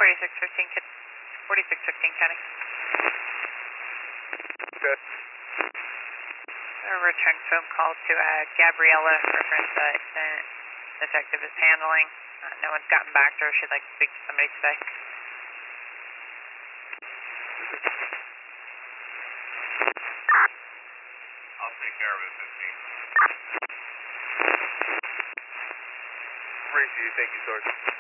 4615, 4615 County. Okay. Return phone call to Gabriella, reference incident detective is handling. No one's gotten back to her. She'd like to speak to somebody today. I'll take care of it, 15. Racy, thank you, Sergeant.